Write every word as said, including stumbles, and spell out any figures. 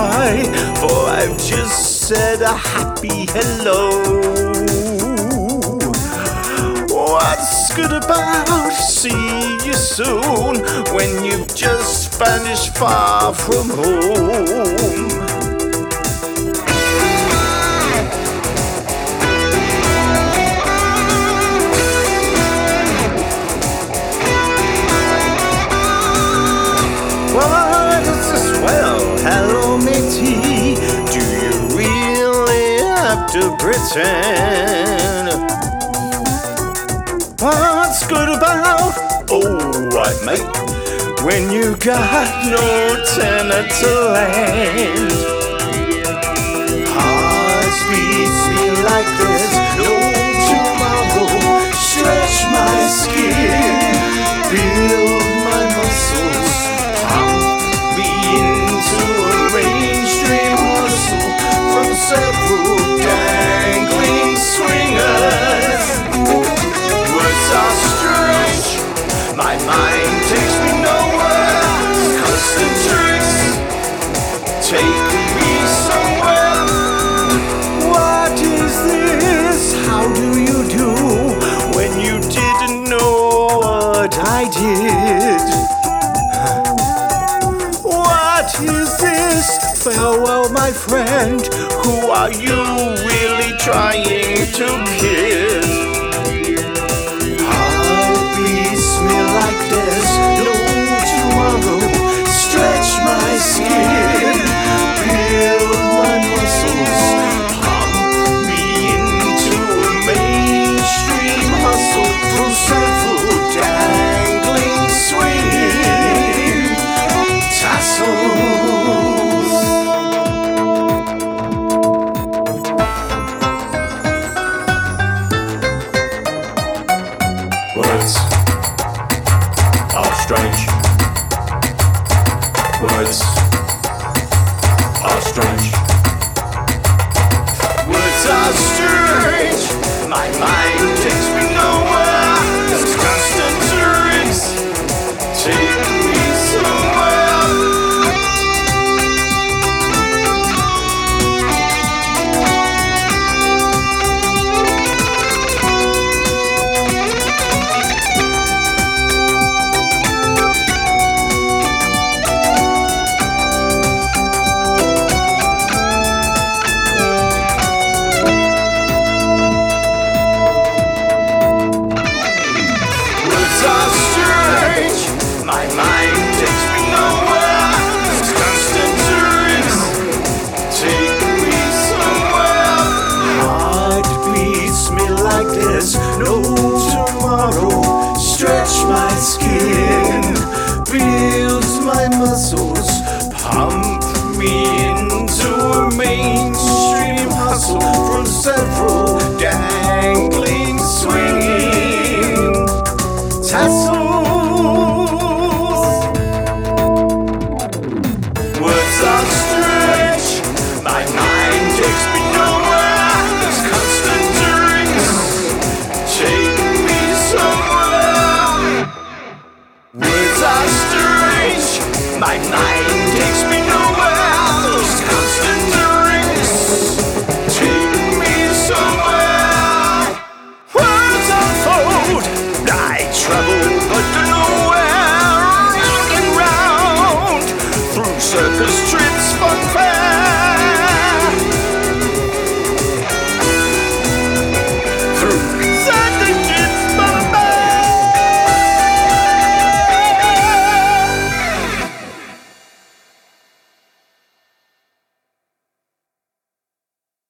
goodbye, for I've just said a happy hello. What's good about see you soon when you've just vanished far from home? What is this? Well, hello matey, do you really have to pretend? What's good about, oh what mate, when you got no tenant to land? Hearts beats me like there's no tomorrow. Stretch my skin, build my muscles, pump me into a mainstream hustle from several dangling swingers. Are strange, my mind takes me nowhere. Constant tricks take me somewhere. What is this? How do you do when you didn't know what I did? What is this? Farewell, my friend. Who are you really trying to kid? Like there's no tomorrow. Stretch my skin, build my muscles, pump me into a mainstream hustle from several dangling swinging tassels. Words are strange. Words are strange. Words are strange. My mind takes me nowhere. There's constant tricks take me somewhere. My mind takes me nowhere. There's constant tricks take me somewhere. Heart beats me like there's no tomorrow. Stretch my skin, build my muscles, pump me into a mainstream hustle from several dangling swinging tassels. My mind takes me nowhere. Those constant rings take me somewhere. Words unfold. I travel but to nowhere. Round and round through circus trips, fun fair.